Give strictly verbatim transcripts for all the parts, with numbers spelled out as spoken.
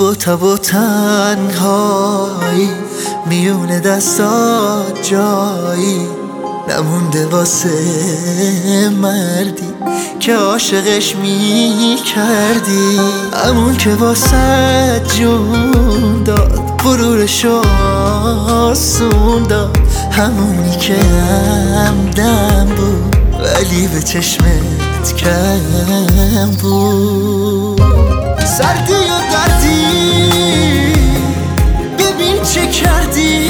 و تب و تنهایی، میونه دستات جایی نمونده واسه مردی که عاشقش می کردی. همون که واسه جون داد غرورشو آسون داد، همونی که همدم بود ولی به چشمت کم بود. سردی و دردی ببین چه کردی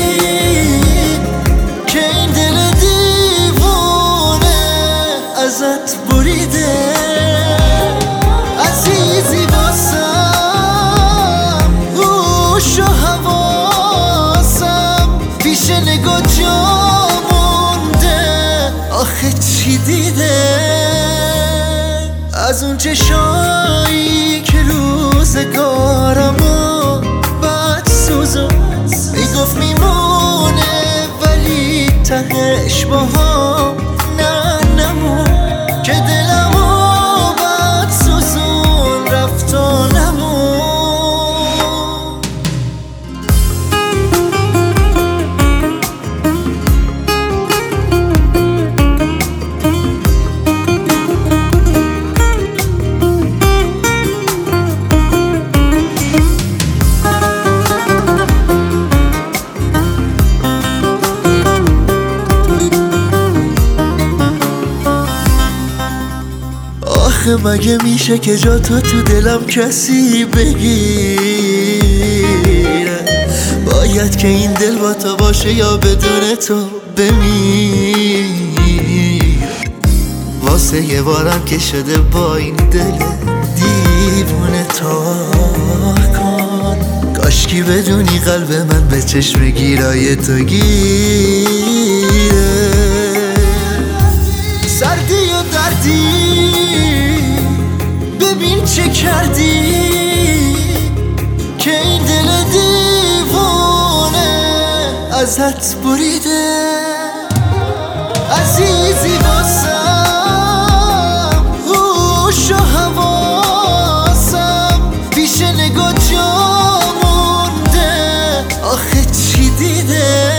که این دل دیوونه ازت بریده. عزیزی واسم هوش و حواسم پیش نگاه جا مونده، آخه چی دیده از اون چشایی که روزگارمو بد سوزو میگفت میمونه ولی تهش با هم نه نمون، که دلمو بد سوزون رفت و نمون. آخه مگه میشه که جا تو تو دلم کسی بگیره؟ باید که این دل با تو باشه یا بدون تو بمیر. واسه یه بارم که شده با این دل دیوونه تا کن، کاشکی بدونی قلب من به چشم گیرای تو گیره. سردی و دردی ببین چه کردی که این دل دیوونه ازت بریده. عزیزی واسم هوش و حواسم پیش نگاه جا مونده، آخه چی دیده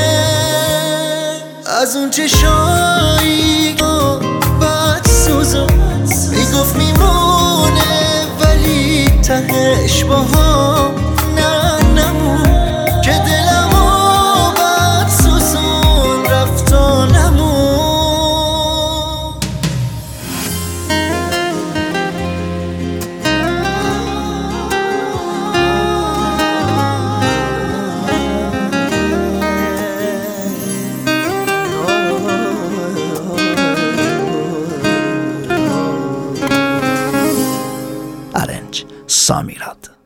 از اون چشایی بد سوزو میگفت میمونه ولی تهش با هم نه نمون، که دلمو بد سوزون رفت و نمون. Arrange Samirad.